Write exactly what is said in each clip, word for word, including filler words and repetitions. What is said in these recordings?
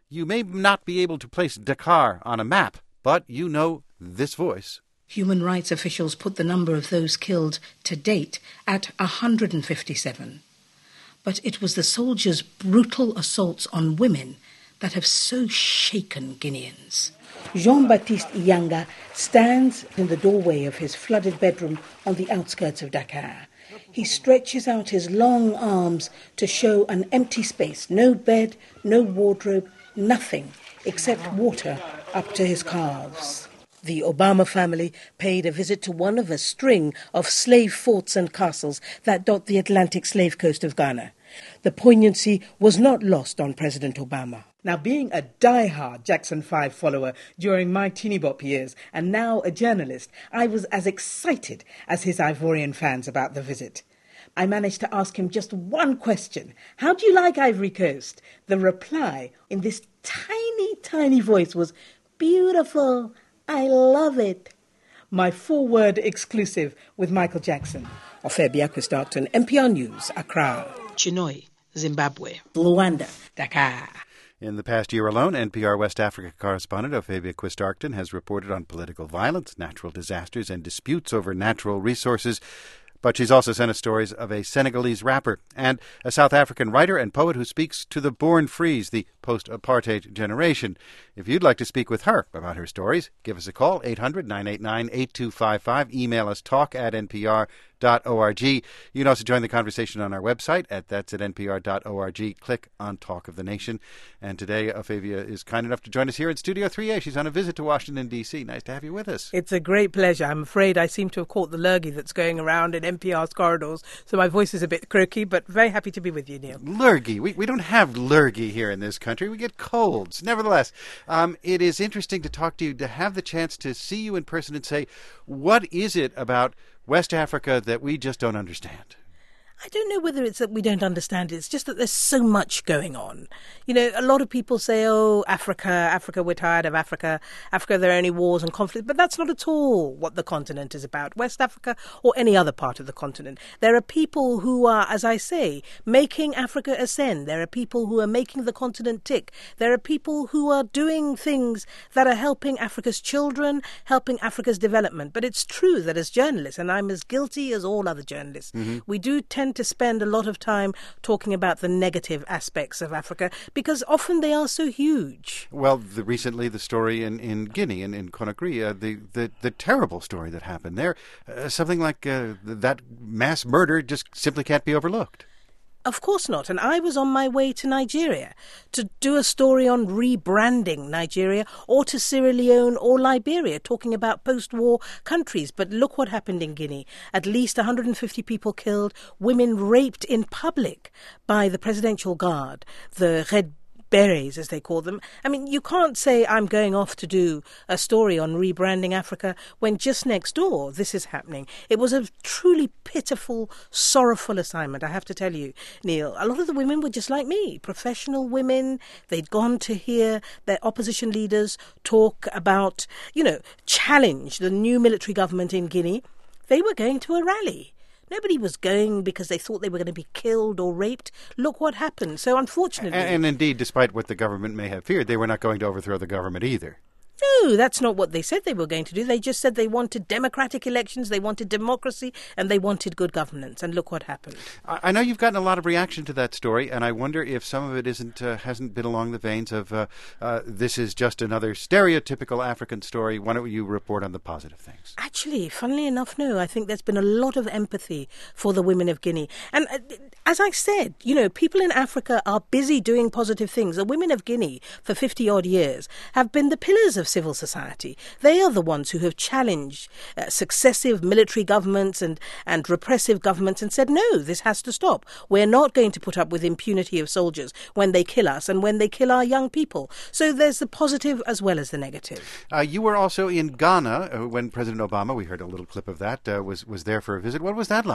You may not be able to place Dakar on a map, but you know this voice. Human rights officials put the number of those killed to date at one hundred fifty-seven. But it was the soldiers' brutal assaults on women that have so shaken Guineans. Jean-Baptiste Iyanga stands in the doorway of his flooded bedroom on the outskirts of Dakar. He stretches out his long arms to show an empty space, no bed, no wardrobe, nothing except water up to his calves. The Obama family paid a visit to one of a string of slave forts and castles that dot the Atlantic slave coast of Ghana. The poignancy was not lost on President Obama. Now, being a die-hard Jackson five follower during my teeny bop years and now a journalist, I was as excited as his Ivorian fans about the visit. I managed to ask him just one question. How do you like Ivory Coast? The reply in this tiny, tiny voice was, beautiful. I love it. My four-word exclusive with Michael Jackson. Ophelia Quist-Arcton, N P R News, Accra. Chinoy, Zimbabwe. Luanda, Dakar. In the past year alone, N P R West Africa correspondent Ophelia Quist-Arcton has reported on political violence, natural disasters, and disputes over natural resources. But she's also sent us stories of a Senegalese rapper and a South African writer and poet who speaks to the born frees, the post-apartheid generation. If you'd like to speak with her about her stories, give us a call, eight hundred, nine eight nine, eight two five five. Email us, talk at n p r dot org. You can also join the conversation on our website at that's at n p r dot org. Click on Talk of the Nation. And today, Ophelia is kind enough to join us here in Studio three A. She's on a visit to Washington, D C. Nice to have you with us. It's a great pleasure. I'm afraid I seem to have caught the lurgy that's going around in N P R's corridors, so my voice is a bit croaky, but very happy to be with you, Neil. Lurgy. We, we don't have lurgy here in this country. We get colds. Nevertheless, um, it is interesting to talk to you, to have the chance to see you in person and say, what is it about West Africa that we just don't understand? I don't know whether it's that we don't understand it. It's just that there's so much going on. You know, a lot of people say, oh, Africa, Africa, we're tired of Africa. Africa, there are only wars and conflict. But that's not at all what the continent is about, West Africa or any other part of the continent. There are people who are, as I say, making Africa ascend. There are people who are making the continent tick. There are people who are doing things that are helping Africa's children, helping Africa's development. But it's true that as journalists, and I'm as guilty as all other journalists, mm-hmm. we do tend to spend a lot of time talking about the negative aspects of Africa because often they are so huge. Well, the, recently the story in, in Guinea, in, in Conakry, uh, the, the, the terrible story that happened there, uh, something like uh, that mass murder just simply can't be overlooked. Of course not. And I was on my way to Nigeria to do a story on rebranding Nigeria, or to Sierra Leone or Liberia, talking about post-war countries. But look what happened in Guinea. At least one hundred fifty people killed, women raped in public by the Presidential Guard, the Red Berets, as they call them. I mean, you can't say I'm going off to do a story on rebranding Africa when just next door this is happening. It was a truly pitiful, sorrowful assignment, I have to tell you, Neil. A lot of the women were just like me, professional women. They'd gone to hear their opposition leaders talk about, you know, challenge the new military government in Guinea. They were going to a rally. Nobody was going because they thought they were going to be killed or raped. Look what happened. So unfortunately... And, and indeed, despite what the government may have feared, they were not going to overthrow the government either. No, that's not what they said they were going to do. They just said they wanted democratic elections, they wanted democracy, and they wanted good governance. And look what happened. I, I know you've gotten a lot of reaction to that story, and I wonder if some of it isn't uh, hasn't been along the veins of uh, uh, this is just another stereotypical African story. Why don't you report on the positive things? Actually, funnily enough, no. I think there's been a lot of empathy for the women of Guinea. And uh, as I said, you know, people in Africa are busy doing positive things. The women of Guinea, for fifty-odd years, have been the pillars of civil society. They are the ones who have challenged uh, successive military governments and, and repressive governments and said, no, this has to stop. We're not going to put up with impunity of soldiers when they kill us and when they kill our young people. So there's the positive as well as the negative. Uh, you were also in Ghana uh, when President Obama, we heard a little clip of that, uh, was, was there for a visit. What was that like?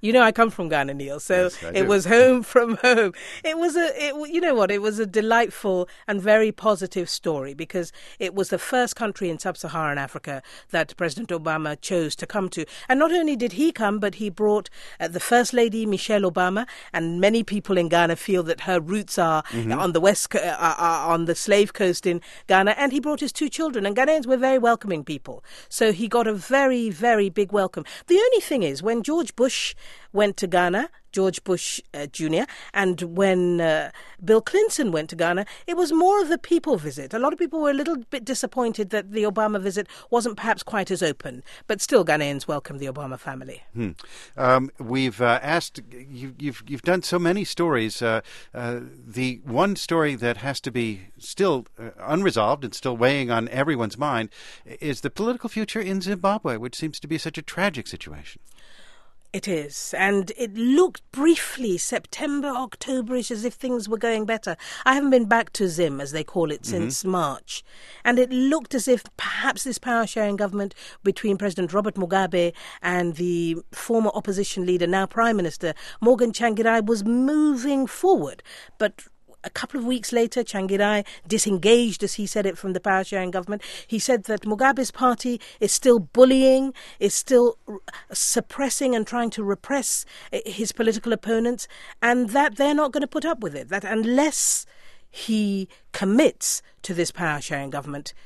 You know, I come from Ghana, Neil, so Yes, I it do. was home from home. It was a, it, you know what, it was a delightful and very positive story because it was the first country in sub-Saharan Africa that President Obama chose to come to. And not only did he come, but he brought uh, the First Lady, Michelle Obama, and many people in Ghana feel that her roots are mm-hmm. on the west, co- uh, are on the slave coast in Ghana, and he brought his two children. And Ghanaians were very welcoming people. So he got a very, very big welcome. The only thing is, when George Bush went to Ghana, George Bush uh, Junior, and when uh, Bill Clinton went to Ghana, it was more of a people visit. A lot of people were a little bit disappointed that the Obama visit wasn't perhaps quite as open, but still Ghanaians welcomed the Obama family. Hmm. Um, we've uh, asked, you, you've you've done so many stories. Uh, uh, the one story that has to be still uh, unresolved and still weighing on everyone's mind is the political future in Zimbabwe, which seems to be such a tragic situation. It is, and it looked briefly September, October-ish as if things were going better. I haven't been back to Zim, as they call it, since mm-hmm. March, and it looked as if perhaps this power-sharing government between President Robert Mugabe and the former opposition leader, now Prime Minister, Morgan Tsvangirai, was moving forward, but a couple of weeks later, Tsvangirai disengaged, as he said it, from the power-sharing government. He said that Mugabe's party is still bullying, is still r- suppressing and trying to repress his political opponents, and that they're not going to put up with it, that unless he commits to this power-sharing government,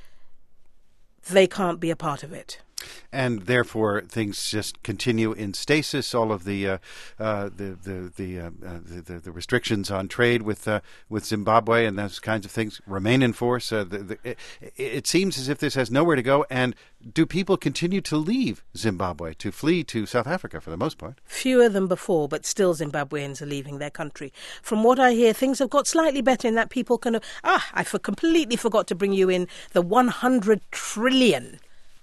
they can't be a part of it. And therefore, things just continue in stasis. All of the uh, uh, the the the, uh, uh, the the restrictions on trade with uh, with Zimbabwe and those kinds of things remain in force. Uh, the, the, it, it seems as if this has nowhere to go. And do people continue to leave Zimbabwe, to flee to South Africa for the most part? Fewer than before, but still Zimbabweans are leaving their country. From what I hear, things have got slightly better in that people can. Ah, I for, completely forgot to bring you in the one hundred trillion.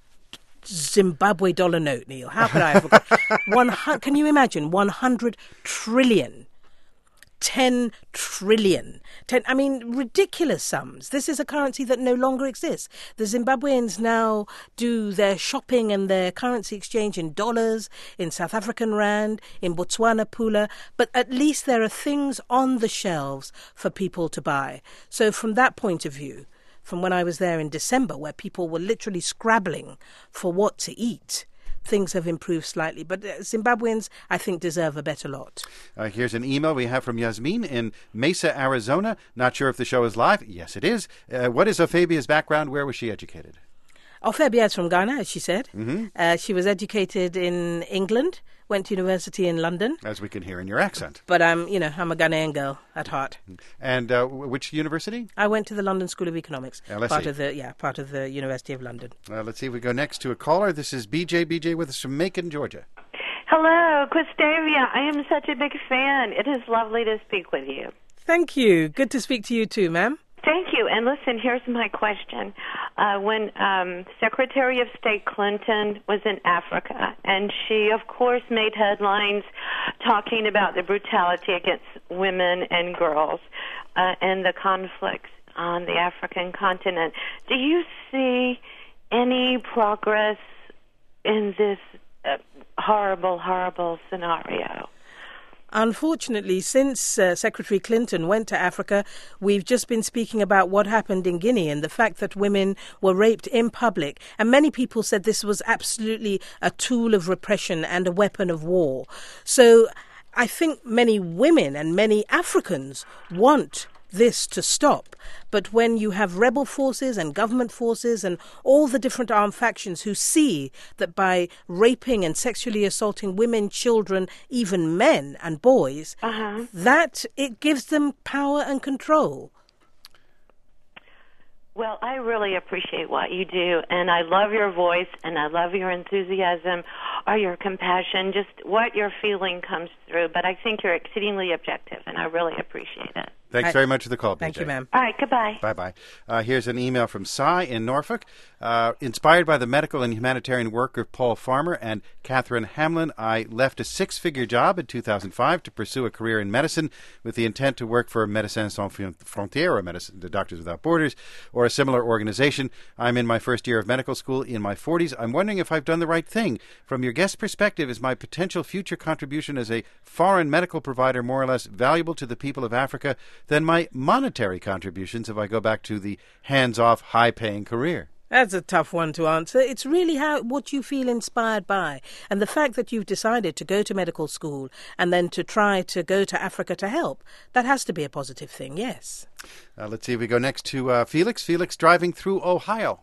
Zimbabwe dollar note, Neil. How could I have forgotten? One, can you imagine? one hundred trillion. ten trillion. ten, I mean, ridiculous sums. This is a currency that no longer exists. The Zimbabweans now do their shopping and their currency exchange in dollars, in South African rand, in Botswana pula, but at least there are things on the shelves for people to buy. So from that point of view, from when I was there in December, where people were literally scrabbling for what to eat, things have improved slightly. But Zimbabweans, I think, deserve a better lot. Uh, here's an email we have from Yasmin in Mesa, Arizona. Not sure if the show is live. Yes, it is. Uh, what is Ophabia's background? Where was she educated? Ophabia is from Ghana, as she said. Mm-hmm. Uh, she was educated in England, went to university in London. As we can hear in your accent. But I'm, you know, I'm a Ghanaian girl at heart. And uh, which university? I went to the London School of Economics. L S E. Part of the, yeah, part of the University of London. Uh, let's see if we go next to a caller. This is B J. B J with us from Macon, Georgia. Hello, Gustavia. I am such a big fan. It is lovely to speak with you. Thank you. Good to speak to you too, ma'am. Thank you. And listen, here's my question. Uh, when um, Secretary of State Clinton was in Africa, and she, of course, made headlines talking about the brutality against women and girls uh, and the conflicts on the African continent, do you see any progress in this uh, horrible, horrible scenario? Unfortunately, since uh, Secretary Clinton went to Africa, we've just been speaking about what happened in Guinea and the fact that women were raped in public. And many people said this was absolutely a tool of repression and a weapon of war. So I think many women and many Africans want this to stop. But when you have rebel forces and government forces and all the different armed factions who see that by raping and sexually assaulting women, children, even men and boys, uh-huh. that it gives them power and control. Well, I really appreciate what you do, and I love your voice, and I love your enthusiasm or your compassion, just what you're feeling comes through. But I think you're exceedingly objective, and I really appreciate it. Thanks I, very much for the call, Thank B J. you, ma'am. All right, goodbye. Bye-bye. Uh, here's an email from Cy in Norfolk. Uh, inspired by the medical and humanitarian work of Paul Farmer and Catherine Hamlin, I left a six-figure job in two thousand five to pursue a career in medicine with the intent to work for Médecins Sans Frontières, or Medicine, the Doctors Without Borders, or a similar organization. I'm in my first year of medical school in my forties. I'm wondering if I've done the right thing. From your guest perspective, is my potential future contribution as a foreign medical provider more or less valuable to the people of Africa than my monetary contributions if I go back to the hands-off, high-paying career? That's a tough one to answer. It's really how what you feel inspired by. And the fact that you've decided to go to medical school and then to try to go to Africa to help, that has to be a positive thing, yes. Uh, let's see if we go next to uh, Felix. Felix driving through Ohio.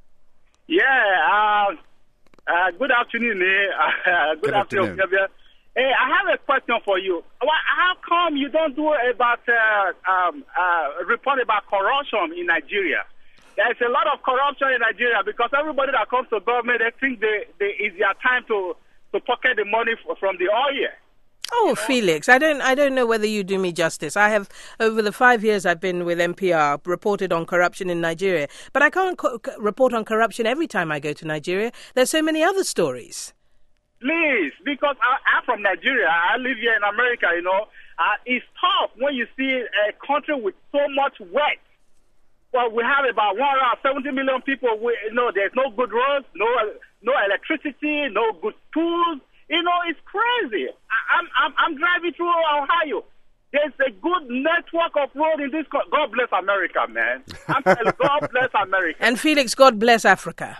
Yeah, uh, uh, good afternoon. Eh? Uh, good, Good afternoon. afternoon. Hey, I have a question for you. Well, how come you don't do about uh, um, uh, report about corruption in Nigeria? There's a lot of corruption in Nigeria because everybody that comes to government, they think they, they it's their time to, to pocket the money f- from the oil. Oh, Felix, I don't I don't know whether you do me justice. I have, over the five years I've been with N P R, reported on corruption in Nigeria. But I can't co- report on corruption every time I go to Nigeria. There's so many other stories. Please, because I, I'm from Nigeria. I live here in America, you know. Uh, it's tough when you see a country with so much wealth. Well, we have about one hundred seventy million people. We, you know, there's no good roads, no no electricity, no good schools. You know, it's crazy. I, I'm, I'm I'm driving through Ohio. There's a good network of road in this country. God bless America, man. I'm telling you, God bless America. And Felix, God bless Africa.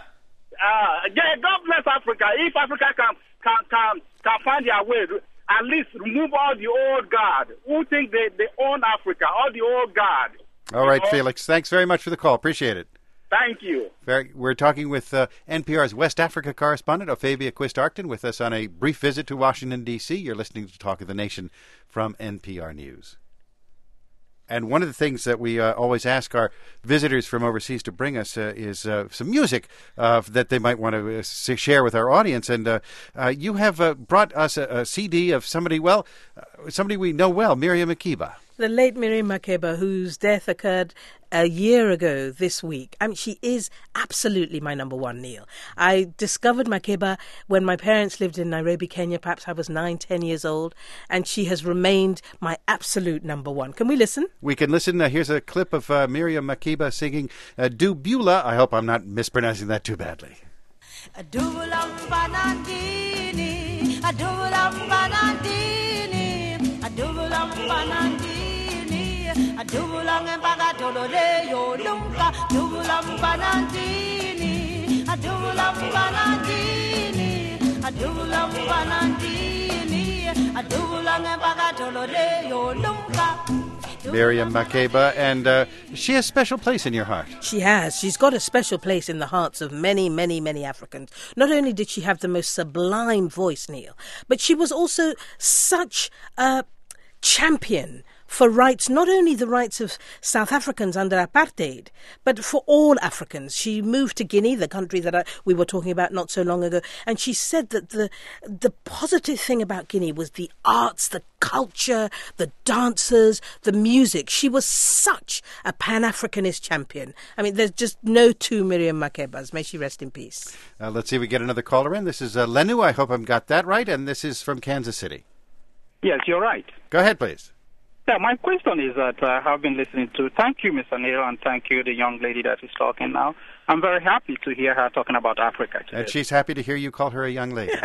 Uh, yeah, God bless Africa. If Africa can can can, can find their way, at least remove all the old guard who think they, they own Africa, all the old guard. All right, know? Felix. Thanks very much for the call. Appreciate it. Thank you. Very, we're talking with uh, N P R's West Africa correspondent, Ophavia Quist-Arcton, with us on a brief visit to Washington, D C You're listening to Talk of the Nation from N P R News. And one of the things that we uh, always ask our visitors from overseas to bring us uh, is uh, some music uh, that they might want to uh, share with our audience. And uh, uh, you have uh, brought us a, a C D of somebody, well, uh, somebody we know well, Miriam Makeba. The late Miriam Makeba, whose death occurred a year ago this week. I mean, she is absolutely my number one, Neil. I discovered Makeba when my parents lived in Nairobi, Kenya. Perhaps I was nine, ten years old, and she has remained my absolute number one. Can we listen? We can listen. Uh, here's a clip of uh, Miriam Makeba singing uh, Dubula. I hope I'm not mispronouncing that too badly. Adubulam banandini, adubulam banandini, adubulam banandini, adubulam embagadolore yo lumpa, adubulam banandini, adubulam banandini, adubulam banandini, adubulam embagadolore yo lumpa. Miriam Makeba, and uh, she has a special place in your heart. She has. She's got a special place in the hearts of many, many, many Africans. Not only did she have the most sublime voice, Neil, but she was also such a champion for rights, not only the rights of South Africans under apartheid, but for all Africans. She moved to Guinea, the country that I, we were talking about not so long ago, and she said that the the positive thing about Guinea was the arts, the culture, the dancers, the music. She was such a Pan-Africanist champion. I mean, there's just no two Miriam Makebas. May she rest in peace. Uh, let's see if we get another caller in. This is uh, Lenu. I hope I've got that right, and this is from Kansas City. Yes, you're right. Go ahead, please. Yeah, my question is that I have been listening to, thank you, Mister Neil, and thank you, the young lady that is talking now. I'm very happy to hear her talking about Africa today. And she's happy to hear you call her a young lady.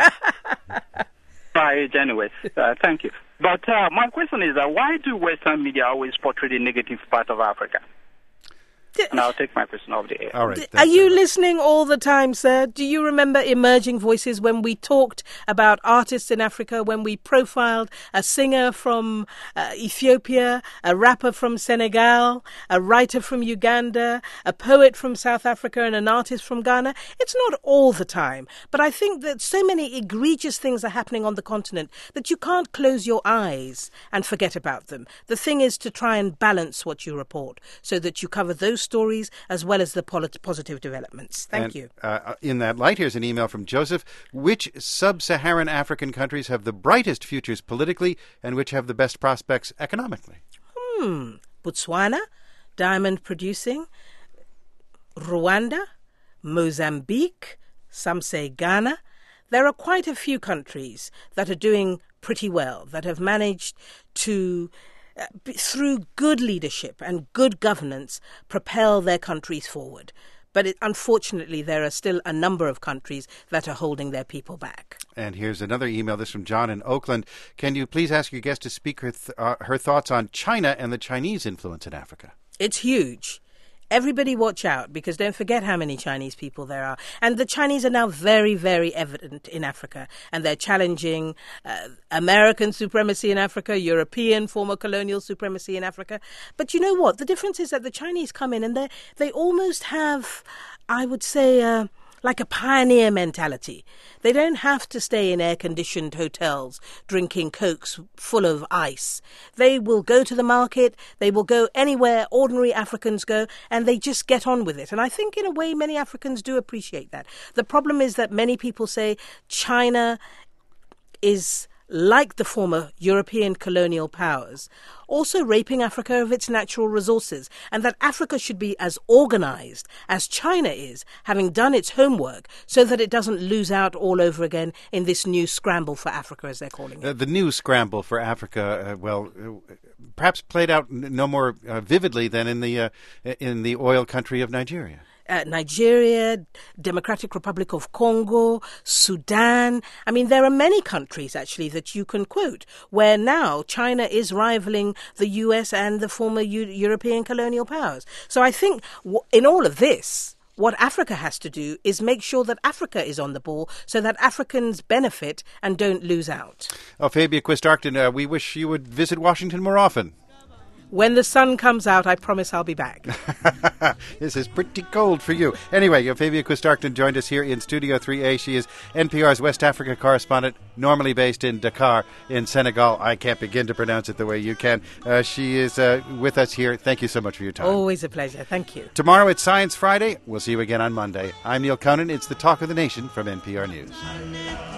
Right, anyway, uh, thank you. But uh, my question is, uh, why do Western media always portray the negative part of Africa? And I'll take my question off the air. All right. Are you listening all the time, sir? Do you remember Emerging Voices when we talked about artists in Africa, when we profiled a singer from uh, Ethiopia, a rapper from Senegal, a writer from Uganda, a poet from South Africa, and an artist from Ghana? It's not all the time, but I think that so many egregious things are happening on the continent that you can't close your eyes and forget about them. The thing is to try and balance what you report so that you cover those stories as well as the polit- positive developments. Thank and, you. Uh, in that light, here's an email from Joseph. Which sub-Saharan African countries have the brightest futures politically and which have the best prospects economically? Hmm. Botswana, diamond producing, Rwanda, Mozambique, some say Ghana. There are quite a few countries that are doing pretty well, that have managed to, uh, b- through good leadership and good governance, propel their countries forward. But it, unfortunately, there are still a number of countries that are holding their people back. And here's another email, this from John in Oakland. Can you please ask your guest to speak her, th- uh, her thoughts on China and the Chinese influence in Africa? It's huge. Everybody watch out, because don't forget how many Chinese people there are. And the Chinese are now very, very evident in Africa. And they're challenging uh, American supremacy in Africa, European former colonial supremacy in Africa. But you know what? The difference is that the Chinese come in and they they almost have, I would say, uh, like a pioneer mentality. They don't have to stay in air-conditioned hotels drinking Cokes full of ice. They will go to the market, they will go anywhere ordinary Africans go, and they just get on with it. And I think in a way many Africans do appreciate that. The problem is that many people say China is like the former European colonial powers, also raping Africa of its natural resources, and that Africa should be as organized as China is, having done its homework, so that it doesn't lose out all over again in this new scramble for Africa, as they're calling it. Uh, the new scramble for Africa, uh, well, uh, perhaps played out n- no more uh, vividly than in the uh, in the oil country of Nigeria. Uh, Nigeria, Democratic Republic of Congo, Sudan. I mean, there are many countries, actually, that you can quote, where now China is rivaling the U S and the former U- European colonial powers. So I think w- in all of this, what Africa has to do is make sure that Africa is on the ball so that Africans benefit and don't lose out. Oh, Fabia Quist-Arcton, uh, we wish you would visit Washington more often. When the sun comes out, I promise I'll be back. This is pretty cold for you. Anyway, Fabia Quist-Arcton joined us here in Studio three A. She is N P R's West Africa correspondent, normally based in Dakar in Senegal. I can't begin to pronounce it the way you can. Uh, she is uh, with us here. Thank you so much for your time. Always a pleasure. Thank you. Tomorrow it's Science Friday. We'll see you again on Monday. I'm Neil Conan. It's the Talk of the Nation from N P R News.